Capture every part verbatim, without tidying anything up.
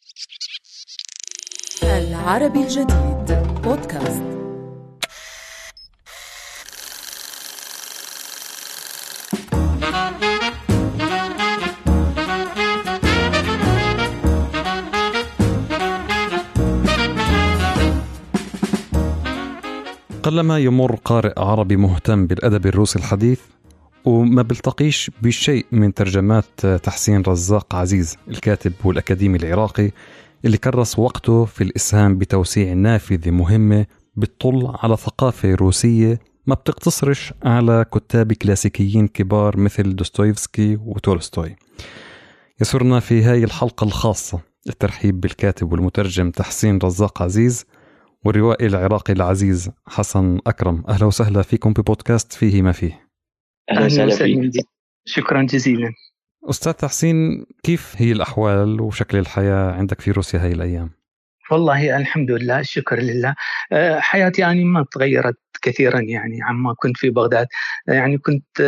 العربي الجديد بودكاست. قلما يمر قارئ عربي مهتم بالأدب الروسي الحديث وما بيلتقيش بشيء من ترجمات تحسين رزاق عزيز، الكاتب والأكاديمي العراقي اللي كرس وقته في الإسهام بتوسيع نافذة مهمة بتطل على ثقافة روسية ما بتقتصرش على كتاب كلاسيكيين كبار مثل دوستويفسكي وتولستوي. يسرنا في هاي الحلقة الخاصة الترحيب بالكاتب والمترجم تحسين رزاق عزيز والروائي العراقي العزيز حسن أكرم. أهلا وسهلا فيكم ببودكاست فيه ما فيه. أهلا وسهلا فيك. شكرا جزيلا. أستاذ تحسين، كيف هي الأحوال وشكل الحياة عندك في روسيا هاي الأيام؟ والله الحمد لله، الشكر لله. حياتي يعني ما تغيرت كثيرا يعني عما كنت في بغداد. يعني كنت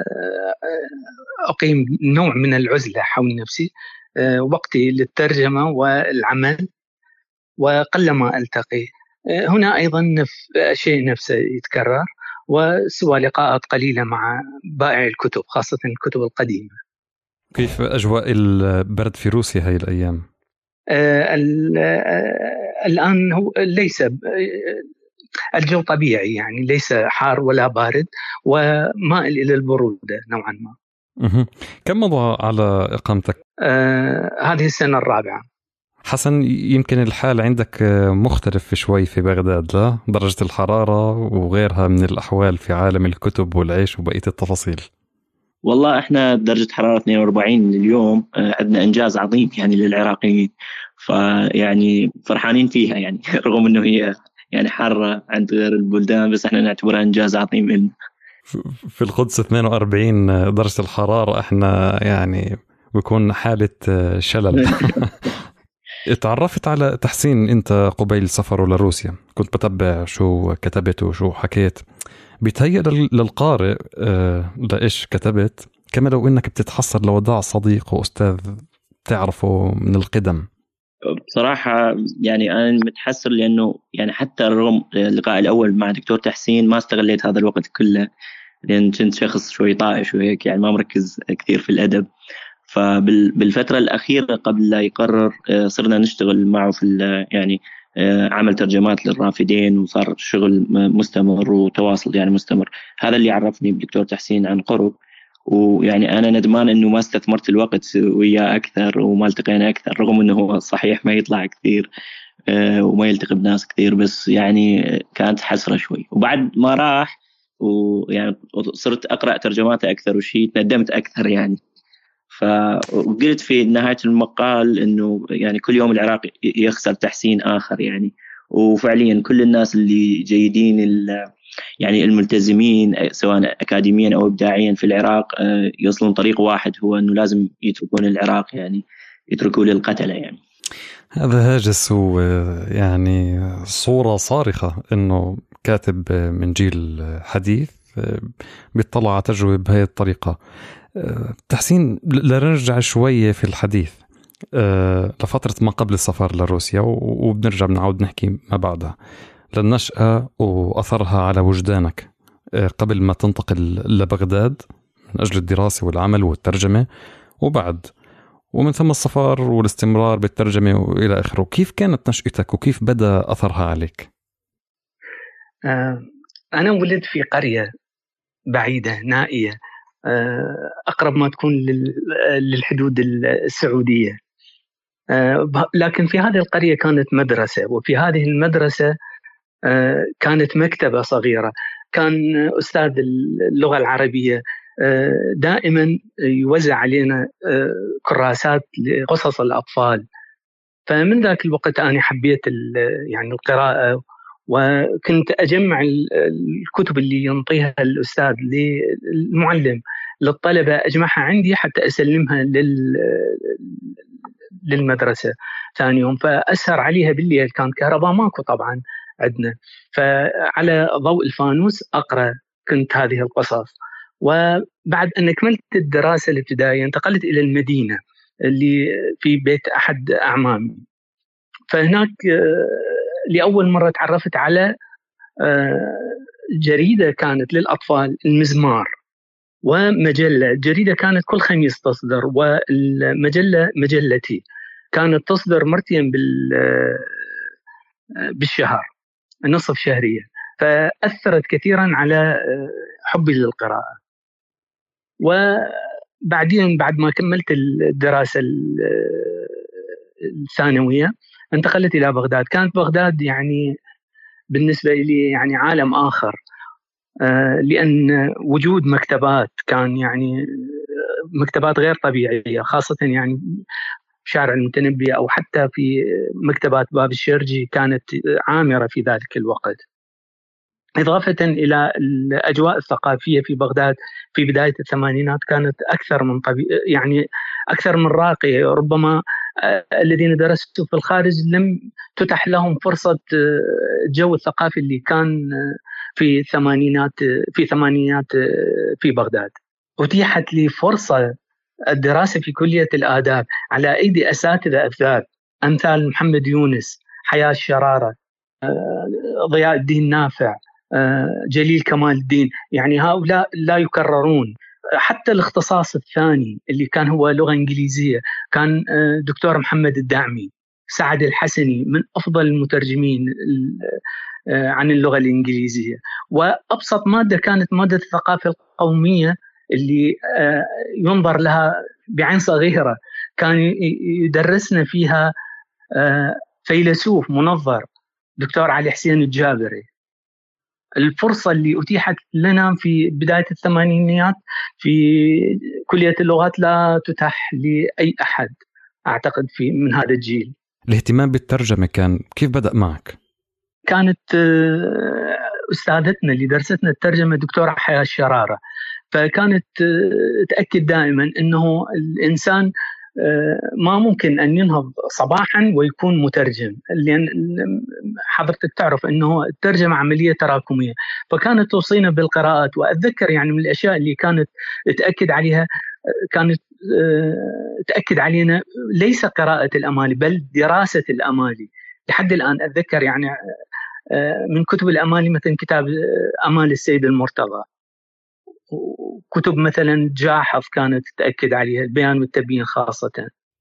أقيم نوع من العزلة حول نفسي، وقتي للترجمة والعمل وقلما ألتقي. هنا أيضا شيء نفسه يتكرر، وسوى لقاءات قليلة مع بائع الكتب خاصة الكتب القديمة. كيف أجواء البرد في روسيا هاي الأيام؟ آه الآن هو ليس الجو طبيعي، يعني ليس حار ولا بارد، ومائل إلى البرودة نوعا ما. كم مضى على إقامتك؟ آه هذه السنة الرابعة. حسن، يمكن الحال عندك مختلف شوي في بغداد، لا؟ درجة الحرارة وغيرها من الأحوال في عالم الكتب والعيش وبقية التفاصيل. والله احنا درجة حرارة اثنين وأربعين اليوم، عندنا انجاز عظيم يعني للعراقيين، فيعني فرحانين فيها يعني رغم انه هي يعني حارة عند غير البلدان، بس احنا نعتبرها انجاز عظيم لنا. في القدس اثنين وأربعين درجة الحرارة، احنا يعني بيكون حالة شلل. تعرفت على تحسين انت قبيل سفره لروسيا، كنت بتابع شو كتبت وشو حكيت. بيتهيأ للقارئ أه لإيش كتبت، كما لو إنك بتتحصل لوداع صديق وأستاذ تعرفه من القدم. بصراحة يعني أنا متحسر، لأنه يعني حتى رغم اللقاء الأول مع دكتور تحسين ما استغليت هذا الوقت كله، لأن كنت شخص شوي طائش وهيك، يعني ما مركز كثير في الأدب. فبالفترة الأخيرة قبل لا يقرر صرنا نشتغل معه في يعني عمل ترجمات للرافدين، وصار شغل مستمر وتواصل يعني مستمر. هذا اللي عرفني بدكتور تحسين عن قرب، ويعني أنا ندمان إنه ما استثمرت الوقت وياه أكثر وما التقينا أكثر، رغم إنه هو صحيح ما يطلع كثير وما يلتقي بناس كثير، بس يعني كانت حسرة شوي. وبعد ما راح ويعني صرت أقرأ ترجماته أكثر وشيء ندمت أكثر يعني. فقلت في نهاية المقال إنه يعني كل يوم العراق يخسر تحسين آخر يعني. وفعليا كل الناس اللي جيدين يعني الملتزمين سواء أكاديميا أو إبداعيا في العراق يوصلون طريق واحد، هو إنه لازم يتركون العراق، يعني يتركوا للقتلة يعني. هذا هاجس ويعني صورة صارخة إنه كاتب من جيل حديث بيطلع على تجربة بهذه الطريقة. تحسين، لنرجع شوية في الحديث لفترة ما قبل السفر لروسيا، وبنرجع بنعود نحكي ما بعدها للنشأة وأثرها على وجدانك قبل ما تنتقل لبغداد من أجل الدراسة والعمل والترجمة، وبعد ومن ثم السفر والاستمرار بالترجمة وإلى آخره. كيف كانت نشأتك وكيف بدأ أثرها عليك؟ أنا ولدت في قرية بعيدة نائية، أقرب ما تكون للحدود السعودية، لكن في هذه القرية كانت مدرسة، وفي هذه المدرسة كانت مكتبة صغيرة. كان أستاذ اللغة العربية دائما يوزع علينا كراسات لقصص الأطفال، فمن ذاك الوقت أنا حبيت يعني القراءة، وكنت أجمع الكتب اللي ينطيها الأستاذ للمعلم للطلبة، أجمعها عندي حتى أسلمها للمدرسة ثاني يوم، فأسهر عليها بالليل، كان كهرباء ماكو طبعا عندنا، فعلى ضوء الفانوس أقرأ كنت هذه القصص. وبعد أن كملت الدراسة الابتدائية انتقلت إلى المدينة اللي في بيت أحد أعمامي، فهناك لأول مرة تعرفت على جريدة كانت للأطفال، المزمار، ومجلة. جريدة كانت كل خميس تصدر، والمجلة مجلتي كانت تصدر مرتين بالشهر، نصف شهرية. فأثرت كثيرا على حبي للقراءة. وبعدين بعد ما كملت الدراسة الثانوية انتقلت إلى بغداد. كانت بغداد يعني بالنسبة لي يعني عالم آخر، لأن وجود مكتبات كان يعني مكتبات غير طبيعية، خاصة يعني شارع المتنبي أو حتى في مكتبات باب الشرجي كانت عامرة في ذلك الوقت. إضافة إلى الأجواء الثقافية في بغداد في بداية الثمانينات كانت أكثر من طبيعي، يعني أكثر من راقية. ربما الذين درسوا في الخارج لم تتح لهم فرصة الجو الثقافي اللي كان في الثمانينات في ثمانينات في بغداد. أتيحت لي فرصة الدراسة في كلية الآداب على أيدي أساتذة أفذاذ أمثال محمد يونس، حياة الشرارة، ضياء الدين نافع، جليل كمال الدين. يعني هؤلاء لا يكررون. حتى الاختصاص الثاني اللي كان هو لغة إنجليزية كان دكتور محمد الدعمي، سعد الحسني من أفضل المترجمين عن اللغة الإنجليزية. وأبسط مادة كانت مادة الثقافة القومية اللي ينظر لها بعين صغيرة. كان يدرسنا فيها فيلسوف منظر دكتور علي حسين الجابري. الفرصة اللي أتيحت لنا في بداية الثمانينيات في كلية اللغات لا تتاح لأي أحد أعتقد في من هذا الجيل. الاهتمام بالترجمة كان كيف بدأ معك؟ كانت أستاذتنا اللي درستنا الترجمة دكتورة حياة الشرارة، فكانت تأكد دائما أنه الإنسان ما ممكن أن ينهض صباحا ويكون مترجم، لأن حضرتك تعرف أنه الترجمة عملية تراكمية. فكانت توصينا بالقراءات. وأتذكر يعني من الأشياء اللي كانت تأكد عليها، كانت تأكد علينا ليس قراءة الأمالي بل دراسة الأمالي. لحد الآن أتذكر يعني من كتب الأمالي مثلا كتاب أمال السيد المرتضى، كتب مثلا جاحظ كانت تأكد عليها، البيان والتبيين خاصة.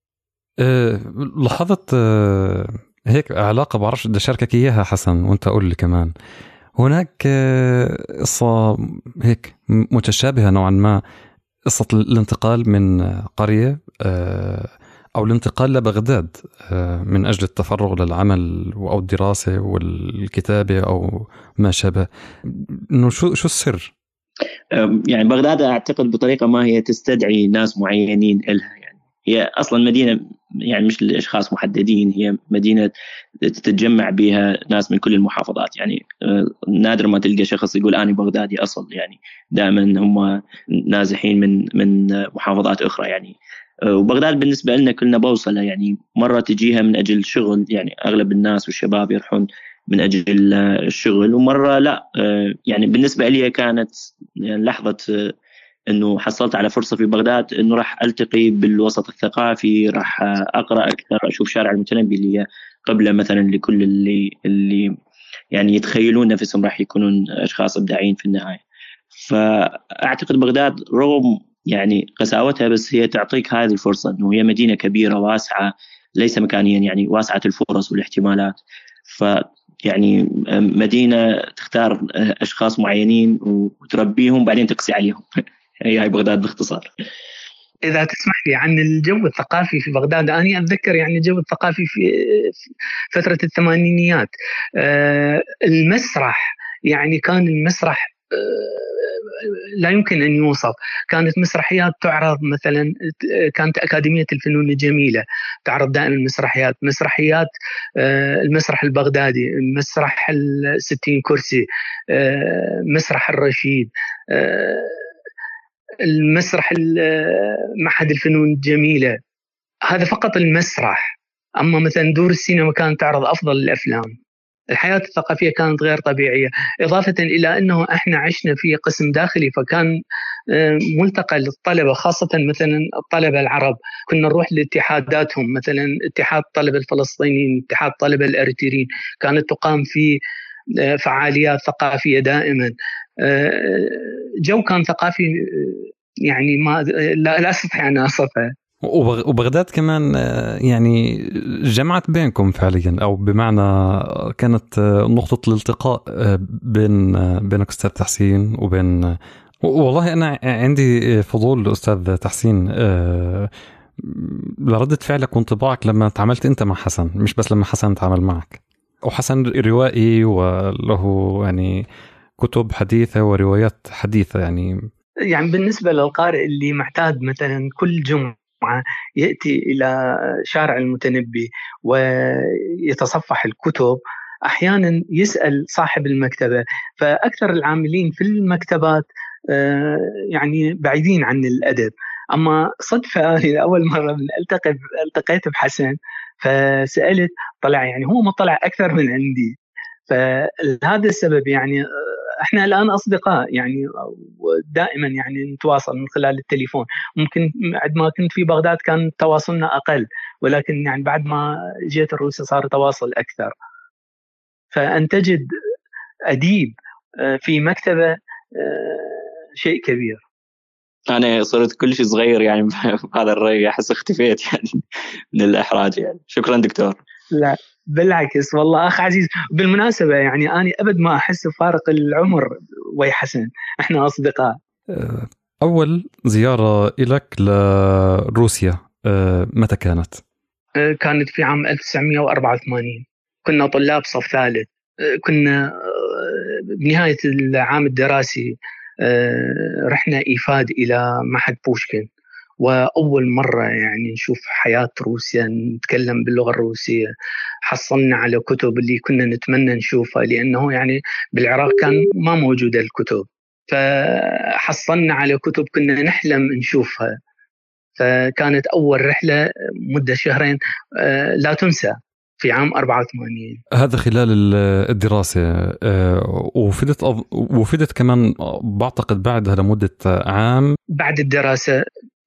أه لاحظت أه هيك علاقة بعرفش بدي أشاركك إياها حسن وأنت أقول لي كمان. هناك قصة هيك متشابهة نوعا ما، قصة الانتقال من قرية أه أو الانتقال لبغداد أه من أجل التفرغ للعمل أو الدراسة والكتابة أو ما شابه. إنه شو شو السر؟ يعني بغداد أعتقد بطريقة ما هي تستدعي ناس معينين إلها. يعني هي أصلا مدينة يعني مش لأشخاص محددين، هي مدينة تتجمع بها ناس من كل المحافظات. يعني نادر ما تلقى شخص يقول أنا بغدادي أصل، يعني دائما هم نازحين من من محافظات أخرى. يعني وبغداد بالنسبة لنا كلنا بوصلة، يعني مرة تجيها من أجل شغل، يعني أغلب الناس والشباب يروحون من أجل الشغل، ومرة لا. يعني بالنسبة لي كانت يعني لحظة أنه حصلت على فرصة في بغداد أنه راح ألتقي بالوسط الثقافي، راح أقرأ أكثر، أشوف شارع المتنبي اللي قبله مثلا لكل اللي اللي يعني يتخيلون نفسهم راح يكونون أشخاص إبداعيين في النهاية. فأعتقد بغداد رغم يعني قساوتها بس هي تعطيك هذه الفرصة، أنه هي مدينة كبيرة واسعة ليس مكانيا، يعني واسعة الفرص والاحتمالات. ف يعني مدينة تختار أشخاص معينين وتربيهم بعدين تقسي عليهم. هي هاي بغداد باختصار. إذا تسمح لي عن الجو الثقافي في بغداد، أنا أتذكر يعني الجو الثقافي في فترة الثمانينيات. المسرح يعني كان المسرح لا يمكن أن يوصف. كانت مسرحيات تعرض مثلا، كانت أكاديمية الفنون الجميلة تعرض دائما مسرحيات مسرحيات المسرح البغدادي، مسرح الستين كرسي، مسرح الرشيد، المسرح معهد الفنون الجميلة. هذا فقط المسرح. أما مثلا دور السينما كانت تعرض أفضل الأفلام. الحياة الثقافية كانت غير طبيعية، إضافة إلى أنه إحنا عشنا في قسم داخلي، فكان ملتقى للطلبة، خاصة مثلا الطلبة العرب. كنا نروح لاتحاداتهم، مثلا اتحاد الطلبة الفلسطينيين، اتحاد الطلبة الأريتريين، كانت تقام في فعاليات ثقافية دائما. جو كان ثقافي يعني ما لا, لا أستطيع أن أصفه. وبغداد كمان يعني جمعت بينكم فعليا، أو بمعنى كانت نقطة الالتقاء بين بينك أستاذ تحسين وبين، والله أنا عندي فضول أستاذ تحسين لردة فعلك وانطباعك لما تعاملت أنت مع حسن، مش بس لما حسن تعامل معك. وحسن روائي وله يعني كتب حديثة وروايات حديثة. يعني يعني بالنسبة للقارئ اللي معتاد مثلا كل جمعة يأتي إلى شارع المتنبي ويتصفح الكتب، أحيانا يسأل صاحب المكتبة، فأكثر العاملين في المكتبات يعني بعيدين عن الأدب. أما صدفة أنا أول مرة من ألتقي التقيت بحسن، فسألت، طلع يعني هو مطلع أكثر من عندي، فهذا السبب يعني احنا الان اصدقاء يعني، دائما يعني نتواصل من خلال التليفون. ممكن عندما كنت في بغداد كان تواصلنا اقل، ولكن يعني بعد ما جيت الروسيا صار تواصل اكثر. فان تجد اديب في مكتبه شيء كبير. انا صرت كل شيء صغير يعني بهذا الرأي، احس اختفيت يعني من الاحراج يعني. شكرا دكتور. لا بالعكس والله أخ عزيز. بالمناسبة يعني أنا أبد ما أحس بفارق العمر ويا حسن، إحنا أصدقاء. أول زيارة إلك لروسيا متى كانت؟ كانت في عام ألف وتسعمائة وأربعة وثمانين، كنا طلاب صف ثالث. كنا بنهاية العام الدراسي رحنا إيفاد إلى معهد بوشكين، وأول مرة يعني نشوف حياة روسيا، نتكلم باللغة الروسية. حصلنا على كتب اللي كنا نتمنى نشوفها، لأنه يعني بالعراق كان ما موجودة الكتب، فحصلنا على كتب كنا نحلم نشوفها. فكانت أول رحلة مدة شهرين لا تنسى في عام أربعة وثمانين. هذا خلال الدراسة، وفدت وفدت كمان بعتقد بعدها لمدة عام بعد الدراسة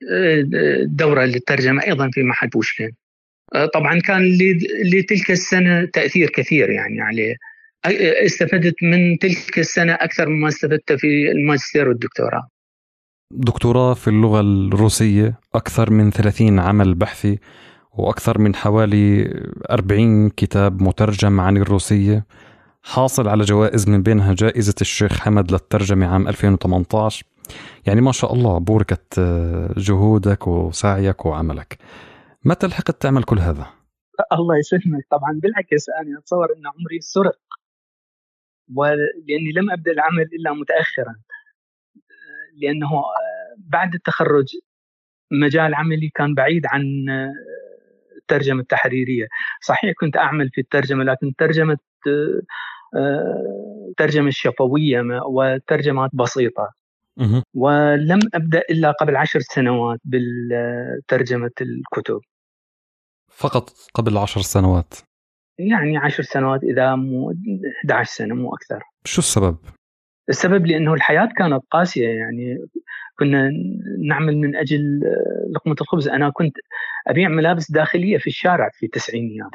دورة للترجمة أيضا في معهد بوشكين. طبعا كان لتلك السنة تأثير كثير يعني عليه، استفدت من تلك السنة أكثر مما استفدت في الماجستير والدكتوراه. دكتوراه في اللغة الروسية، أكثر من ثلاثين عمل بحثي، وأكثر من حوالي أربعين كتاب مترجم عن الروسية، حاصل على جوائز من بينها جائزة الشيخ حمد للترجمة عام ألفين وثمانية عشر. يعني ما شاء الله بوركت جهودك وسعيك وعملك. متى لحقت تعمل كل هذا؟ الله يسلمك. طبعا بالعكس أنا أتصور أن عمري سرق، ولأني لم أبدأ العمل إلا متأخرا، لأنه بعد التخرج مجال عملي كان بعيد عن الترجمة التحريرية. صحيح كنت أعمل في الترجمة، لكن ترجمة ترجمة الشفوية وترجمات بسيطة، ولم أبدأ إلا قبل عشر سنوات بالترجمة الكتب. فقط قبل عشر سنوات؟ يعني عشر سنوات إذا مو أحد عشر سنة مو أكثر. شو السبب؟ السبب لأنه الحياة كانت قاسية، يعني كنا نعمل من أجل لقمة الخبز. أنا كنت أبيع ملابس داخلية في الشارع في التسعينيات،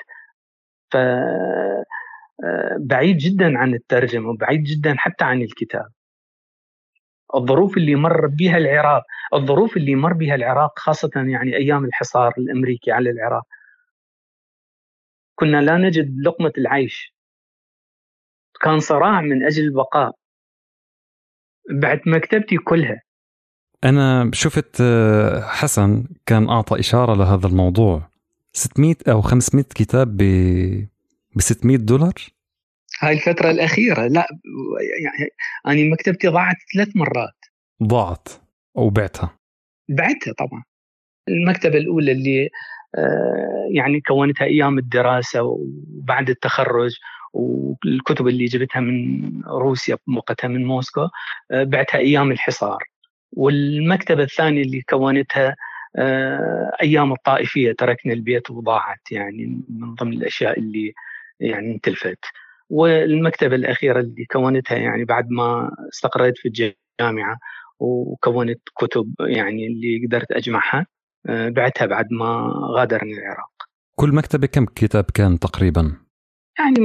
فبعيد جدا عن الترجمة وبعيد جدا حتى عن الكتاب. الظروف اللي مر بها العراق الظروف اللي مر بها العراق خاصة يعني أيام الحصار الأمريكي على العراق، كنا لا نجد لقمة العيش، كان صراع من أجل البقاء. بعد مكتبتي كلها. أنا شفت حسن كان أعطى إشارة لهذا الموضوع، ستمائة أو خمسمائة كتاب ب ب ستمائة دولار. هاي الفترة الأخيرة لا يعني أنا مكتبتي ضاعت ثلاث مرات. ضاعت أو بعتها؟ بعتها طبعا. المكتبة الأولى اللي يعني كونتها أيام الدراسة وبعد التخرج، والكتب اللي جبتها من روسيا وقتها من موسكو بعتها أيام الحصار. والمكتبة الثانية اللي كونتها أيام الطائفية، تركنا البيت وضاعت، يعني من ضمن الأشياء اللي يعني انتلفت. والمكتبة الأخيرة اللي كونتها يعني بعد ما استقريت في الجامعة وكونت كتب يعني اللي قدرت أجمعها بعتها بعد ما غادرني العراق. كل مكتبة كم كتاب كان تقريبا؟ يعني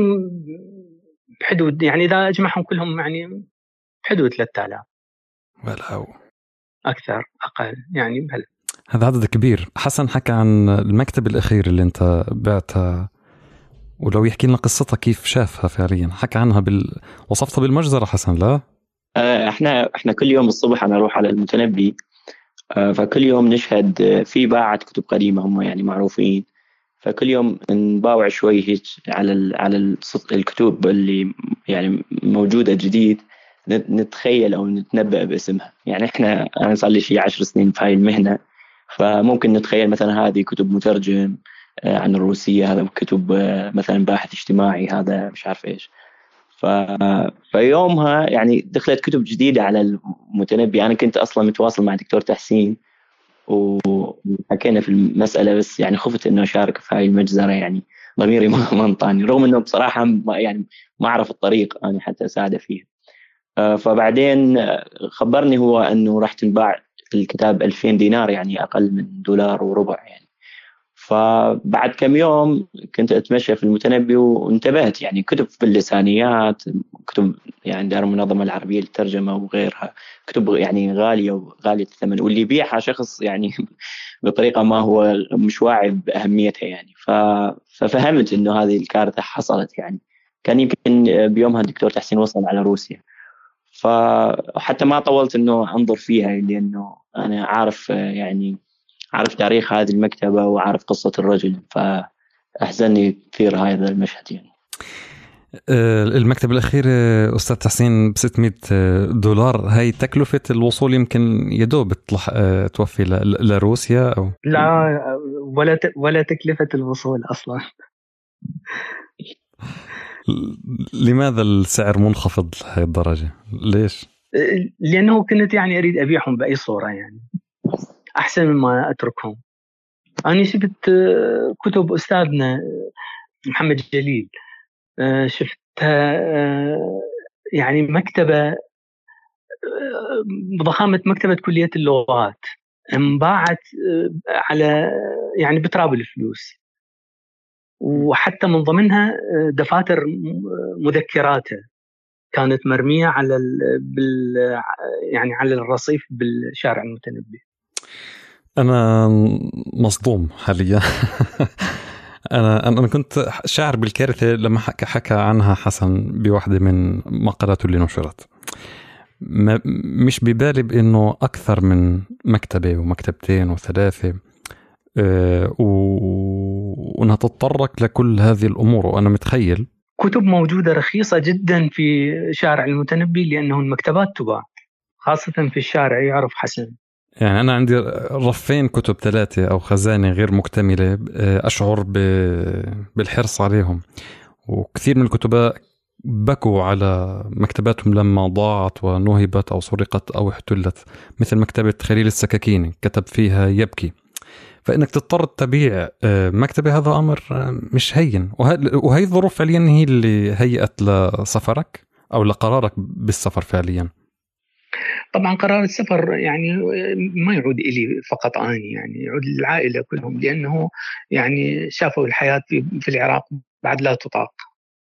بحدود، يعني إذا أجمعهم كلهم يعني بحدود ثلاثة آلاف. ولا أكثر أقل يعني بهل. هذا عدد كبير. حسن حكى عن المكتب الأخير اللي أنت بعتها، ولو يحكي لنا قصتها كيف شافها فعليا. حكى عنها بال... وصفتها بالمجزرة حسن، لا؟ احنا احنا كل يوم الصبح انا اروح على المتنبي، فكل يوم نشهد في باعة كتب قديمة هم يعني معروفين، فكل يوم نباوع شوي هيك على على الكتب اللي يعني موجودة جديد، نتخيل أو نتنبأ باسمها. يعني إحنا أنا صار لي شيء عشر سنين في هاي المهنة، فممكن نتخيل مثلا هذه كتب مترجم عن الروسية، هذا كتب مثلا باحث اجتماعي، هذا مش عارف إيش. ف... فيومها يعني دخلت كتب جديدة على المتنبي. أنا كنت أصلا متواصل مع دكتور تحسين وحكينا في المسألة، بس يعني خفت إنه أشارك في هاي المجزرة، يعني ضميري ما منطاني، رغم إنه بصراحة ما يعني ما أعرف الطريق أنا حتى أساعده فيه. فبعدين خبرني هو إنه راح تنباع الكتاب ألفين دينار، يعني أقل من دولار وربع يعني. فبعد كم يوم كنت أتمشى في المتنبي وانتبهت يعني كتب باللسانيات، كتب يعني دار المنظمة العربية للترجمة وغيرها، كتب يعني غالية وغالية الثمن، واللي يبيعها شخص يعني بطريقة ما هو مش واعي بأهميتها يعني. ففهمت إنه هذه الكارثة حصلت يعني. كان يمكن بيومها الدكتور تحسين وصل على روسيا، فحتى ما طولت إنه أنظر فيها، لأنه أنا عارف يعني عارف تاريخ هذه المكتبة وعارف قصة الرجل، فأحزنني كثير هذا المشهد يعني. المكتب الأخير أستاذ تحسين بستمائة دولار، هاي تكلفة الوصول يمكن يدوب تلح... توفي ل... لروسيا أو لا، ولا ت... ولا تكلفة الوصول أصلا. لماذا السعر منخفض لهذه الدرجة؟ ليش؟ لأنه كنت يعني أريد أبيعهم بأي صورة، يعني أحسن مما أتركهم. أنا شفت كتب أستاذنا محمد جليل، شفتها يعني مكتبة بضخامة مكتبة كلية اللغات، انباعت على يعني بتراب الفلوس، وحتى من ضمنها دفاتر مذكراته كانت مرمية على بال يعني على الرصيف بالشارع المتنبي. أنا مصدوم حاليا. أنا أنا كنت شاعر بالكارثة لما حكى حكى عنها حسن بواحدة من مقالاته اللي نشرت. ما مش ببالي بأنه أكثر من مكتبة ومكتبتين وثلاثة، أه وأنها تتطرق لكل هذه الأمور. وأنا متخيل كتب موجودة رخيصة جدا في شارع المتنبي، لأنه المكتبات تباع خاصة في الشارع، يعرف حسن. يعني أنا عندي رفين كتب ثلاثة أو خزانة غير مكتملة، أشعر بالحرص عليهم. وكثير من الكتباء بكوا على مكتباتهم لما ضاعت ونهبت أو سرقت أو احتلت، مثل مكتبة خليل السكاكيني كتب فيها يبكي. فإنك تضطر تبيع مكتبة هذا أمر مش هين، وهي الظروف فعليا هي اللي هيئت لسفرك أو لقرارك بالسفر فعليا. طبعا قرار السفر يعني ما يعود إلي فقط أنا، يعني يعود للعائلة كلهم، لأنه يعني شافوا الحياة في العراق بعد لا تطاق،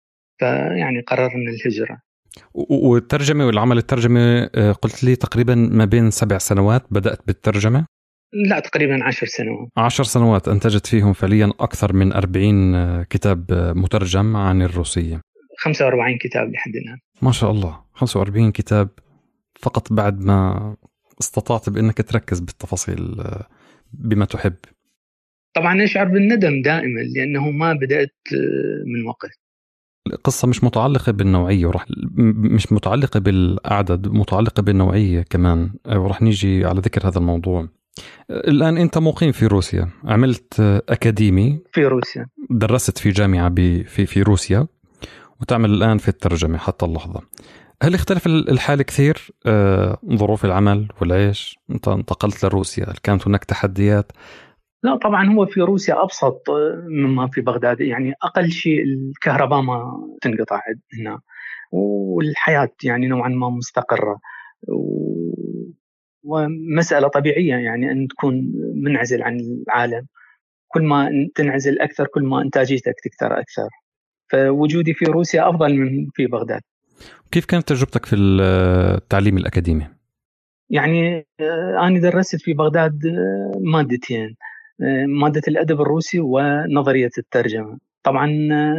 فيعني قررنا الهجرة. والترجمة والعمل الترجمة قلت لي تقريبا ما بين سبع سنوات بدأت بالترجمة؟ لا، تقريبا عشر سنوات. عشر سنوات أنتجت فيهم فعليا أكثر من أربعين كتاب مترجم عن الروسية. خمسة وأربعين كتاب لحد الآن. ما شاء الله، خمسة وأربعين كتاب فقط بعد ما استطعت بأنك تركز بالتفاصيل بما تحب. طبعا أشعر بالندم دائما لأنه ما بدأت من وقت. القصة مش متعلقة بالنوعية، ورح مش متعلقة بالعدد، متعلقة بالنوعية كمان، ورح نيجي على ذكر هذا الموضوع. الآن أنت مقيم في روسيا، عملت أكاديمي في روسيا، درست في جامعة في في روسيا، وتعمل الآن في الترجمة حتى اللحظة. هل اختلف الحال كثير؟ آه، ظروف العمل والعيش، أنت انتقلت لروسيا، هل كانت هناك تحديات؟ لا طبعا، هو في روسيا أبسط مما في بغداد، يعني أقل شيء الكهرباء ما تنقطع هنا، والحياة يعني نوعا ما مستقرة، ومسألة طبيعية يعني أن تكون منعزل عن العالم. كل ما تنعزل أكثر كل ما إنتاجيتك تكثر أكثر. فوجودي في روسيا أفضل من في بغداد. كيف كانت تجربتك في التعليم الأكاديمي؟ يعني أنا درست في بغداد مادتين، مادة الأدب الروسي ونظرية الترجمة. طبعا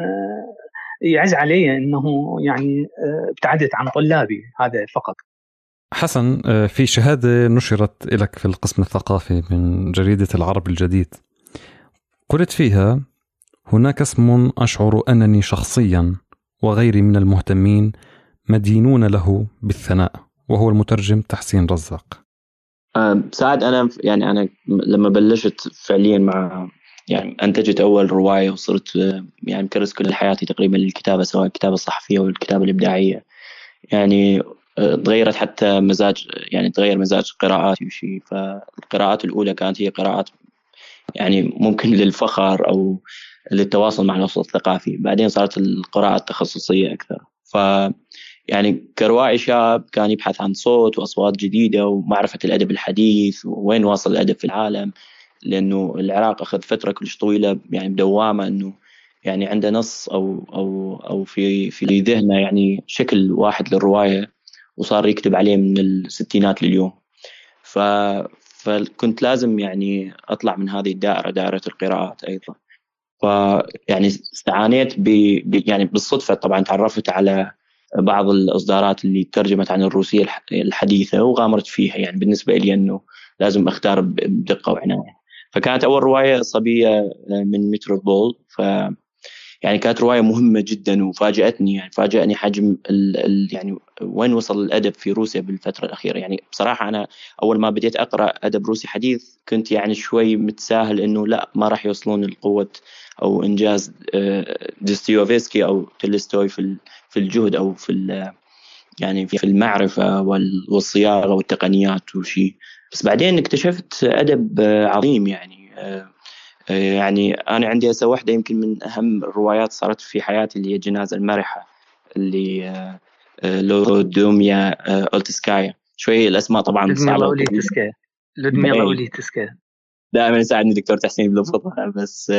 يعز علي أنه يعني ابتعدت عن طلابي هذا فقط. حسن، في شهادة نشرت لك في القسم الثقافي من جريدة العرب الجديد قلت فيها: هناك اسم أشعر أنني شخصيا وغيري من المهتمين مدينون له بالثناء، وهو المترجم تحسين رزاق. أه سعد، أنا يعني أنا لما بلشت فعليا مع يعني أنتجت أول رواية وصرت يعني مكرس كل حياتي تقريبا للكتابة، سواء الكتابة الصحفية أو الكتابة الإبداعية. يعني تغيرت حتى مزاج يعني تغير مزاج قراءاتي وشي. فالقراءات الأولى كانت هي قراءات يعني ممكن للفخر أو للتواصل مع الوسط الثقافي، بعدين صارت القراءة التخصصية أكثر. ف يعني كروائي شاب كان يبحث عن صوت وأصوات جديدة ومعرفة الأدب الحديث وين واصل الأدب في العالم، لأنه العراق أخذ فترة كلش طويلة يعني بدوامة أنه يعني عنده نص أو أو أو في في ذهنه يعني شكل واحد للرواية، وصار يكتب عليه من الستينات لليوم. ف فكنت لازم يعني أطلع من هذه الدائرة، دائرة القراءات أيضا. فيعني استعانيت ب يعني بالصدفة طبعا تعرفت على بعض الإصدارات اللي ترجمت عن الروسية الحديثة وغامرت فيها. يعني بالنسبة لي أنه لازم أختار بدقة وعناية. فكانت أول رواية صبية من متروبول، ف يعني كانت رواية مهمة جدا وفاجأتني. يعني فاجأني حجم ال ال يعني وين وصل الأدب في روسيا بالفترة الأخيرة. يعني بصراحة أنا أول ما بديت أقرأ أدب روسي حديث كنت يعني شوي متساهل إنه لا، ما راح يوصلون القوة أو إنجاز ديستويفسكي أو تولستوي في في الجهد أو في يعني في المعرفة والصياغة والتقنيات وشي. بس بعدين اكتشفت أدب عظيم. يعني يعني أنا عندي هسه واحدة يمكن من أهم الروايات صارت في حياتي اللي هي جنازة المرحة، اللي لودميا أولتسكايا. شوي الأسماء طبعا صعبة. أوليتسكايا لودميلا أوليتسكايا. دائما يساعدني دكتور تحسين بلفظها. بس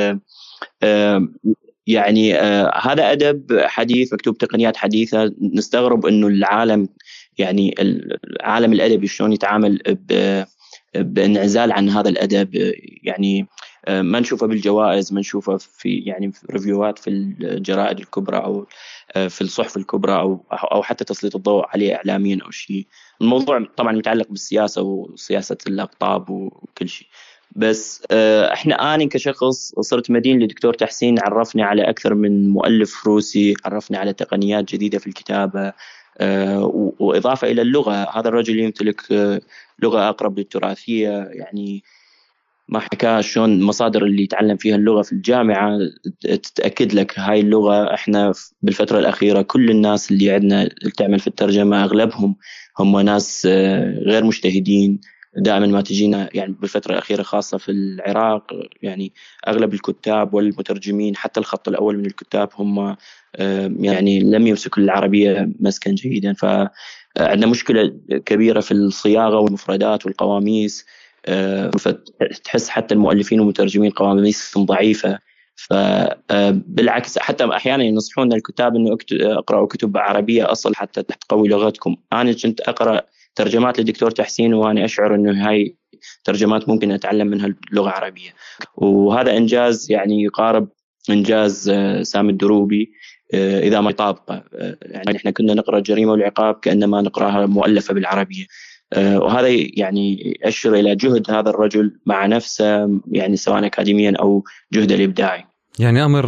يعني هذا أدب حديث مكتوب تقنيات حديثة. نستغرب إنه العالم يعني العالم الأدبي شلون يتعامل بانعزال عن هذا الأدب. يعني ما نشوفه بالجوائز، ما نشوفه في يعني في ريفيوات في الجرائد الكبرى أو في الصحف الكبرى أو أو حتى تسليط الضوء عليه إعلاميا أو شيء. الموضوع طبعا متعلق بالسياسة وسياسة الأقطاب وكل شيء. بس احنا أنا كشخص صرت مدين لدكتور تحسين، عرفني على أكثر من مؤلف روسي، عرفني على تقنيات جديدة في الكتابة، وإضافة إلى اللغة. هذا الرجل يمتلك لغة أقرب للتراثية. يعني ما حكى شلون المصادر اللي يتعلم فيها اللغة في الجامعة تتأكد لك هاي اللغة. احنا بالفترة الأخيرة كل الناس اللي عندنا اللي تعمل في الترجمة أغلبهم هم ناس غير مجتهدين. دائما ما تجينا يعني بالفترة الأخيرة خاصة في العراق يعني أغلب الكتاب والمترجمين حتى الخط الأول من الكتاب هم يعني لم يمسكوا العربية مسكا جيدا. فعندنا مشكلة كبيرة في الصياغة والمفردات والقواميس. فتحس حتى المؤلفين والمترجمين قواميسهم ضعيفة. فبالعكس حتى أحيانا ينصحون الكتاب إنه اقرأوا كتب عربية أصل حتى تقوي لغتكم. أنا كنت أقرأ ترجمات للدكتور تحسين وأنا أشعر إنه هاي ترجمات ممكن أتعلم منها اللغة العربية، وهذا إنجاز يعني يقارب إنجاز سامي الدروبي إذا ما يطابقه. يعني إحنا كنا نقرأ الجريمة والعقاب كأنما نقرأها مؤلفة بالعربية. وهذا يعني يؤشر إلى جهد هذا الرجل مع نفسه، يعني سواء أكاديميا أو جهده الإبداعي. يعني أمر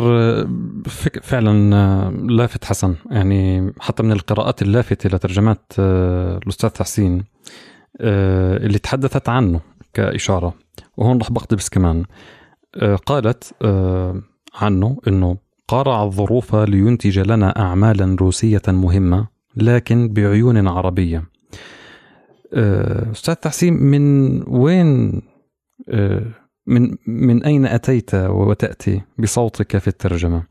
فعلا لافت حسن. يعني حتى من القراءات اللافتة لترجمات الأستاذ تحسين اللي تحدثت عنه كإشارة، وهون رح بقتبس كمان. قالت عنه إنه قارع الظروف لينتج لنا أعمالا روسية مهمة لكن بعيون عربية. أستاذ تحسين، من وين من من أين أتيت وتأتي بصوتك في الترجمة؟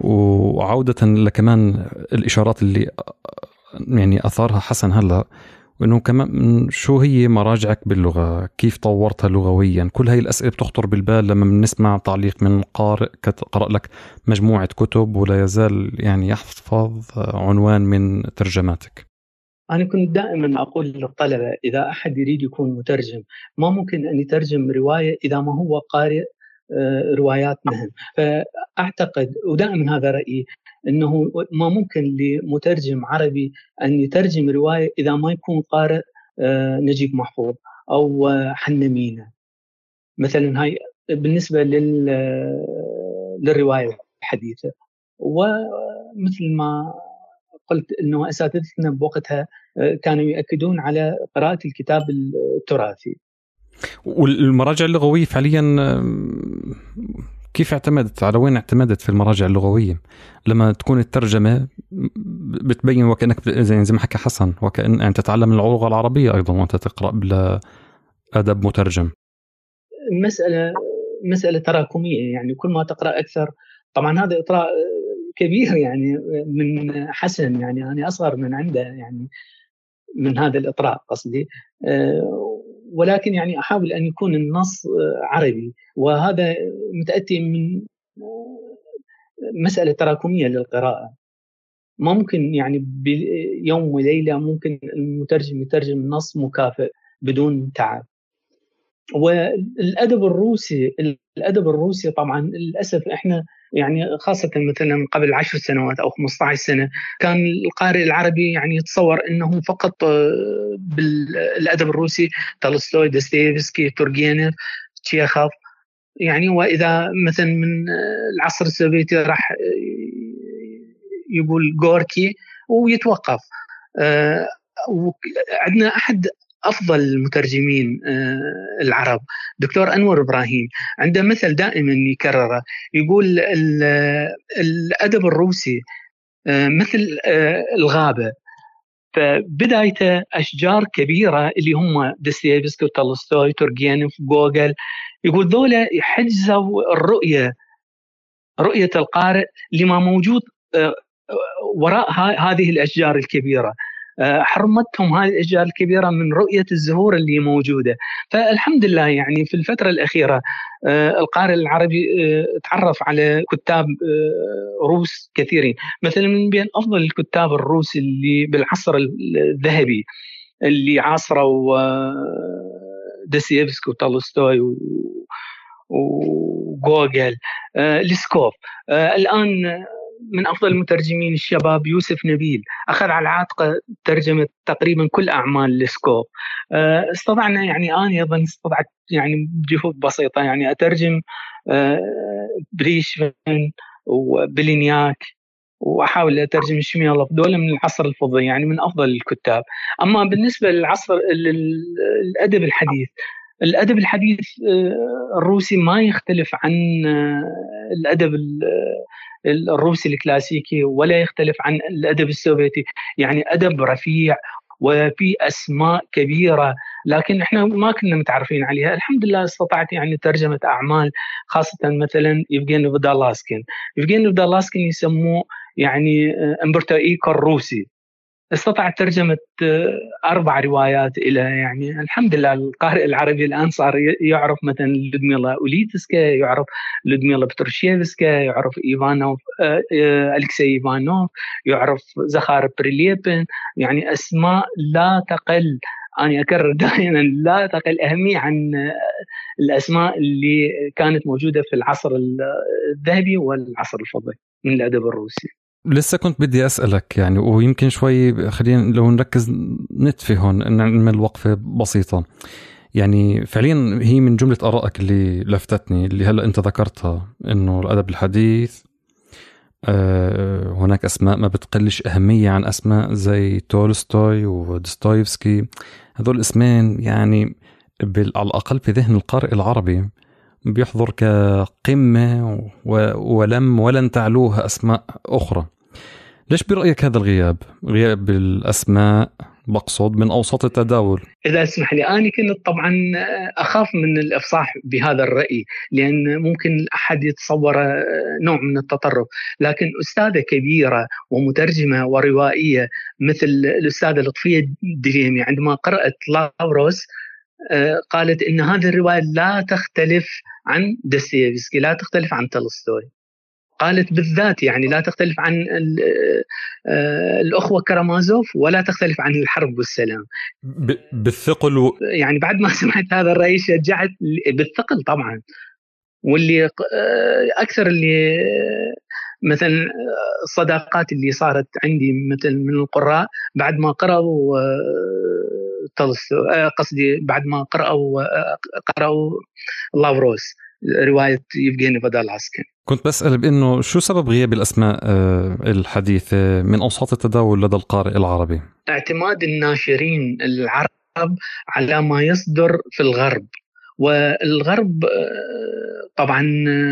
وعودة لكمان الإشارات اللي يعني أثارها حسن هلا، وإنه كمان شو هي مراجعك باللغة، كيف طورتها لغويا. كل هاي الأسئلة بتخطر بالبال لما بنسمع تعليق من قارئ قرأ لك مجموعة كتب ولا يزال يعني يحفظ عنوان من ترجماتك. أنا كنت دائما أقول للطلبة إذا أحد يريد يكون مترجم ما ممكن أن يترجم رواية إذا ما هو قارئ روايات مهم. فأعتقد ودائما هذا رأيي أنه ما ممكن لمترجم عربي أن يترجم رواية إذا ما يكون قارئ نجيب محفوظ أو حنا مينا مثلا. هاي بالنسبة للرواية الحديثة. ومثل ما قلت أنه أساتذتنا بوقتها كانوا يؤكدون على قراءة الكتاب التراثي. والمراجع اللغوية فعليا كيف اعتمدت، على وين اعتمدت في المراجع اللغوية لما تكون الترجمة بتبين وكأنك زي ما حكى حسن وكأن أنت تتعلم اللغة العربية أيضا وأنت تقرأ بلا أدب مترجم؟ مسألة مسألة تراكمية، يعني كل ما تقرأ أكثر. طبعا هذا إطراء كبير يعني من حسن، يعني أنا أصغر من عنده يعني من هذا الإطراء قصدي، ولكن يعني أحاول أن يكون النص عربي، وهذا متأتي من مسألة تراكمية للقراءة. ممكن يعني بيوم وليلة ممكن المترجم يترجم النص مكافئ بدون تعب. والأدب الروسي الأدب الروسي طبعا للأسف إحنا يعني خاصة مثلا قبل عشر سنوات أو خمسة عشر سنة كان القارئ العربي يعني يتصور أنه فقط بالأدب الروسي تولستوي، داستيفسكي، تورجينيف، تشيخوف يعني. وإذا مثلا من العصر السوفيتي راح يقول غوركي ويتوقف. عندنا أحد أفضل المترجمين العرب دكتور أنور إبراهيم عنده مثل دائما يكرره، يقول الأدب الروسي مثل الغابة، فبدايته أشجار كبيرة اللي هم داستيفسكي وتولستوي تورجينيف جوجل، يقول ذولا يحجزوا الرؤية رؤية القارئ لما موجود وراء هذه الأشجار الكبيرة. حرمتهم هذه الأشجار الكبيرة من رؤية الزهور اللي موجودة. فالحمد لله يعني في الفترة الأخيرة القارئ العربي تعرف على كتاب روس كثيرين، مثلا من بين أفضل الكتاب الروس اللي بالعصر الذهبي اللي عاصروا داستيفسكي وتولستوي وجوجل، ليسكوف. الآن من أفضل المترجمين الشباب يوسف نبيل أخذ على عاتقه ترجمة تقريبا كل أعمال ليسكوف. استطعنا يعني أنا أيضا استطعت يعني بجهود بسيطة يعني أترجم بريشفن وبلينياك وأحاول أترجم شميلوف، دولة من العصر الفضي يعني من أفضل الكتاب. أما بالنسبة للعصر الأدب الحديث، الأدب الحديث الروسي ما يختلف عن الأدب الروسي الكلاسيكي ولا يختلف عن الأدب السوفيتي، يعني أدب رفيع وفي أسماء كبيرة لكن إحنا ما كنا متعرفين عليها. الحمد لله استطعت يعني ترجمة أعمال خاصة مثلا يفغيني فودالاسكين. يفغيني فودالاسكين يسموه يعني أمبرتو إيكو الروسي. استطعت ترجمة أربع روايات إلى يعني الحمد لله القارئ العربي الآن صار يعرف مثلا لودميلا أوليتسكا، يعرف لودميلا بتروشيفسكا، يعرف إيفانوف ألكسي إيفانوف، يعرف زخار بريليبين، يعني أسماء لا تقل، أنا أكرر دائما لا تقل أهمية عن الأسماء اللي كانت موجودة في العصر الذهبي والعصر الفضي من الأدب الروسي. لسه كنت بدي أسألك يعني، ويمكن شوي خلينا لو نركز نتفي هون نعمل وقفة بسيطة. يعني فعليا هي من جملة آرائك اللي لفتتني اللي هلأ أنت ذكرتها إنه الأدب الحديث آه هناك أسماء ما بتقلش أهمية عن أسماء زي تولستوي ودوستويفسكي. هذول اسمين يعني على الأقل في ذهن القارئ العربي بيحضر كقمة ولم ولن تعلوها أسماء أخرى. ليش برأيك هذا الغياب، غياب الأسماء بقصد من أوساط التداول. إذا اسمح لي، أنا كنت طبعا أخاف من الإفصاح بهذا الرأي، لأن ممكن أحد يتصور نوع من التطرف، لكن أستاذة كبيرة ومترجمة وروائية مثل الأستاذة لطفية الدليمي عندما قرأت لاوروس قالت إن هذه الرواية لا تختلف عن داستيفسكي، لا تختلف عن تولستوي. قالت بالذات يعني لا تختلف عن الأخوة كرامازوف ولا تختلف عن الحرب والسلام. بالثقل و... يعني بعد ما سمعت هذا الرأي شجعت بالثقل طبعا. واللي أكثر اللي مثلا الصداقات اللي صارت عندي مثل من القراء بعد ما قرأوا تولستوي، قصدي بعد ما قرأوا قرأوا لاوروس رواية يفغيني فودولسكي. كنت بسأل بأنه شو سبب غياب الأسماء الحديثة من أوساط التداول لدى القارئ العربي؟ اعتماد الناشرين العرب على ما يصدر في الغرب، والغرب طبعا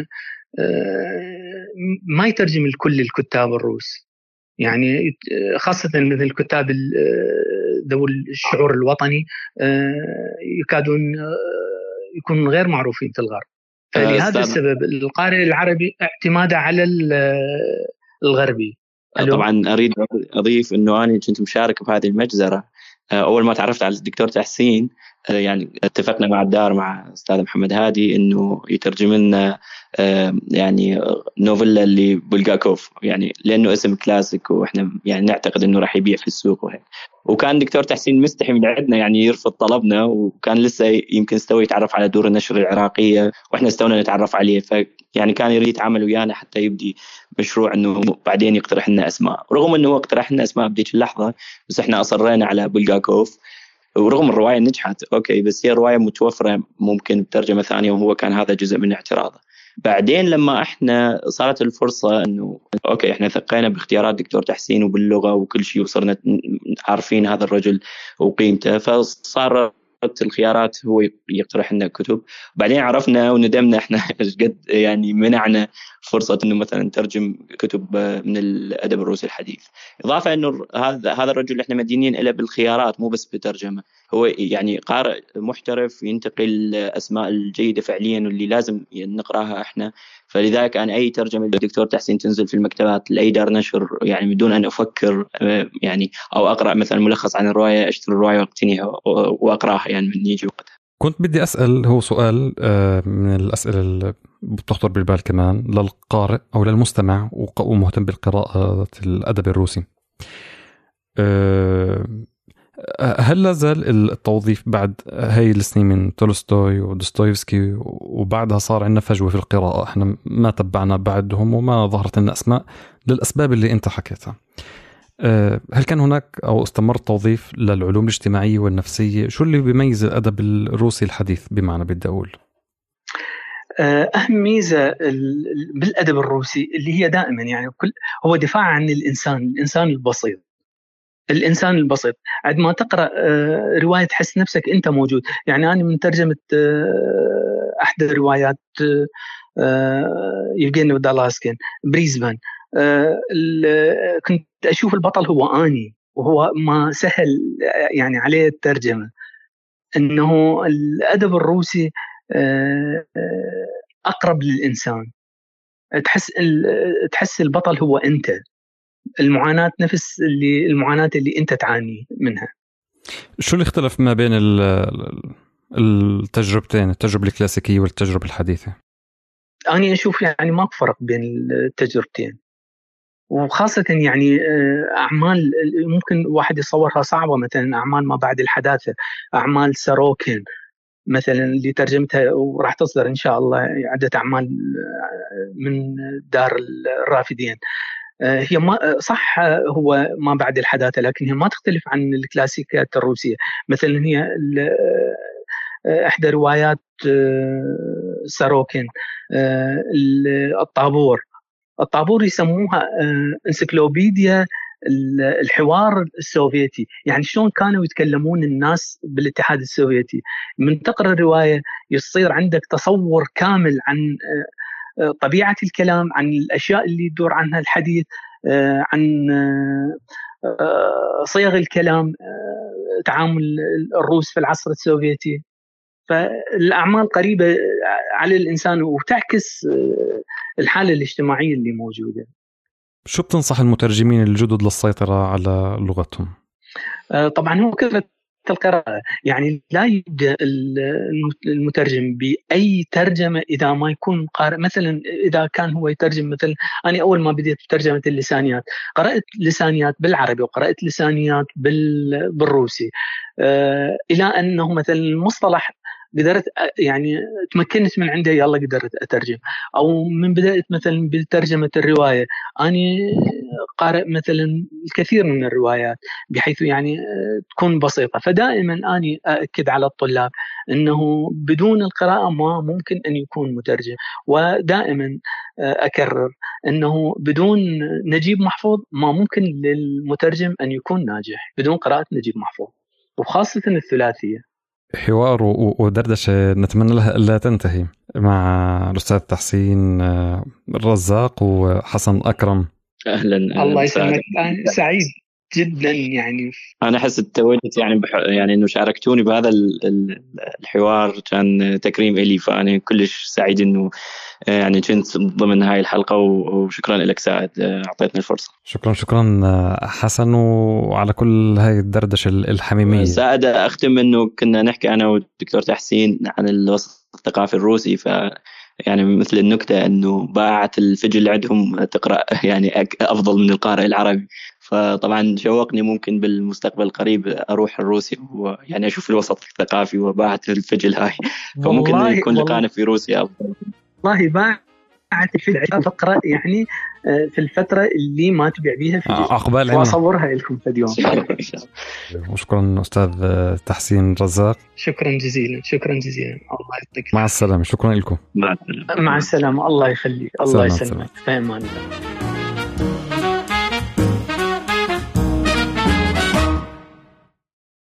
ما يترجم الكل الكتاب الروس، يعني خاصة مثل الكتاب ذوي الشعور الوطني يكادون يكونون غير معروفين في الغرب. فلهذا السبب القارئ العربي اعتماده على الغربي. طبعا أريد أضيف أنه أنا كنت مشارك بهذه المجزرة. أول ما تعرفت على الدكتور تحسين يعني اتفقنا مع الدار مع أستاذ محمد هادي أنه يترجم لنا يعني نوفيلا اللي بولغاكوف، يعني لأنه اسم كلاسيك وإحنا يعني نعتقد أنه راح يبيع في السوق وهيك. وكان دكتور تحسين مستحي من عندنا يعني يرفض طلبنا، وكان لسه يمكن استوى يتعرف على دور النشر العراقية وإحنا استونا نتعرف عليه، فيعني كان يريد يتعامل ويانا حتى يبدي مشروع أنه بعدين يقترح لنا أسماء، رغم أنه هو اقترح لنا أسماء بديك اللحظة، بس إحنا أصرينا على بولغاكوف. ورغم الرواية نجحت أوكي، بس هي رواية متوفرة ممكن بترجمة ثانية، وهو كان هذا جزء من اعتراضه. بعدين لما احنا صارت الفرصة انه اوكي احنا ثقينا باختيارات دكتور تحسين وباللغة وكل شيء، وصرنا عارفين هذا الرجل وقيمته، فصار الخيارات هو يقترح لنا كتب. بعدين عرفنا وندمنا احنا قد يعني منعنا فرصة انه مثلا نترجم كتب من الادب الروسي الحديث. اضافة انه هذا هذا الرجل اللي احنا مدينين له بالخيارات مو بس بترجمة، هو يعني قارئ محترف ينتقي الاسماء الجيدة فعليا واللي لازم نقراها احنا. فلذلك أنا أي ترجمة للدكتور تحسين تنزل في المكتبات لأي دار نشر يعني بدون أن أفكر يعني أو أقرأ مثلا ملخص عن الرواية، أشتري الرواية وأقتنيها وأقرأها يعني من يجي وقتها. كنت بدي أسأل، هو سؤال من الأسئلة اللي بتخطر بالبال كمان للقارئ أو للمستمع ومهتم بالقراءة الأدب الروسي، هل لازال التوظيف بعد هاي السنين من تولستوي ودوستويفسكي وبعدها صار عندنا فجوة في القراءة، احنا ما تبعنا بعدهم وما ظهرت لنا أسماء للأسباب اللي انت حكيتها، هل كان هناك أو استمر التوظيف للعلوم الاجتماعية والنفسية؟ شو اللي بيميز الأدب الروسي الحديث بمعنى بدي أقول؟ أهم ميزة بالأدب الروسي اللي هي دائما يعني كل هو دفاع عن الإنسان، الإنسان البسيط، الإنسان البسيط. عندما تقرأ رواية تحس نفسك أنت موجود. يعني أنا من ترجمة أحد روايات يفغيني فودولسكي بريزبان، كنت أشوف البطل هو أني، وهو ما سهل يعني عليه الترجمة. أنه الأدب الروسي أقرب للإنسان، تحس تحس البطل هو أنت، المعاناة نفس اللي المعاناة اللي أنت تعاني منها. شو اللي اختلف ما بين التجربتين، التجربة الكلاسيكية والتجربة الحديثة؟ أنا أشوف يعني ما فرق بين التجربتين، وخاصة يعني أعمال ممكن واحد يصورها صعبة، مثلا أعمال ما بعد الحداثة، أعمال ساروكين مثلا اللي ترجمتها وراح تصدر إن شاء الله عدة أعمال من دار الرافدين. هي ما صح هو ما بعد الحداثة، لكن هي ما تختلف عن الكلاسيكيات الروسية. مثلا هي إحدى روايات ساروكين الطابور، الطابور يسموها انسيكلوبيديا الحوار السوفيتي، يعني شلون كانوا يتكلمون الناس بالاتحاد السوفيتي. من تقرأ الرواية يصير عندك تصور كامل عن طبيعة الكلام، عن الأشياء اللي يدور عنها الحديث، عن صيغ الكلام. تعامل الروس في العصر السوفيتي. فالأعمال قريبة على الإنسان وتعكس الحالة الاجتماعية اللي موجودة. شو بتنصح المترجمين الجدد للسيطرة على لغتهم؟ طبعا هو كثرة القراءة، يعني لا يبدأ المترجم بأي ترجمة إذا ما يكون قارئ. مثلا إذا كان هو يترجم، مثلا أنا أول ما بديت بترجمة اللسانيات قرأت لسانيات بالعربي وقرأت لسانيات بالروسي، إلى أنه مثلا المصطلح قدرت يعني تمكنت من عنده، يلا قدرت أترجم. أو من بدأت مثلا بترجمة الرواية، أنا قارئ مثلا الكثير من الروايات بحيث يعني تكون بسيطة. فدائما أنا أأكد على الطلاب أنه بدون القراءة ما ممكن أن يكون مترجم، ودائما أكرر أنه بدون نجيب محفوظ ما ممكن للمترجم أن يكون ناجح بدون قراءة نجيب محفوظ، وخاصة الثلاثية. حوار ودردشة نتمنى لها ألا تنتهي مع الأستاذ تحسين الرزاق وحسن أكرم. أهلا, أهلاً الله يسلمك، أنا سعيد جدا. يعني أنا أحس التوجت يعني بح... يعني إنه شاركتوني بهذا الحوار كان تكريم إلي، فأنا كلش سعيد إنه يعني كنت ضمن هاي الحلقة، وشكرا لك سعد أعطيتنا الفرصة. شكرا شكرا حسن، وعلى كل هاي الدردشة الحميمية. سعد أختم إنه كنا نحكي أنا والدكتور تحسين عن الوسط الثقافي الروسي، ف يعني مثل النكتة إنه باعة الفجل عندهم تقرأ يعني أفضل من القارئ العربي. فطبعا شوقني ممكن بالمستقبل القريب أروح الروسي ويعني أشوف الوسط الثقافي وباعة الفجل هاي، فممكن يكون لقانا في روسيا أفضل. والله باعة الفجل فقرة يعني في الفترة اللي ما تبيع بيها فجل أقبال وأصورها لكم في اليوم. وشكرا أستاذ تحسين رزاق. شكرا جزيلا شكرا جزيلا. الله يعطيك. مع السلامة. شكرا لكم. مع السلامة. مع السلامة. الله يخليك. الله يسلمك. في أمان الله.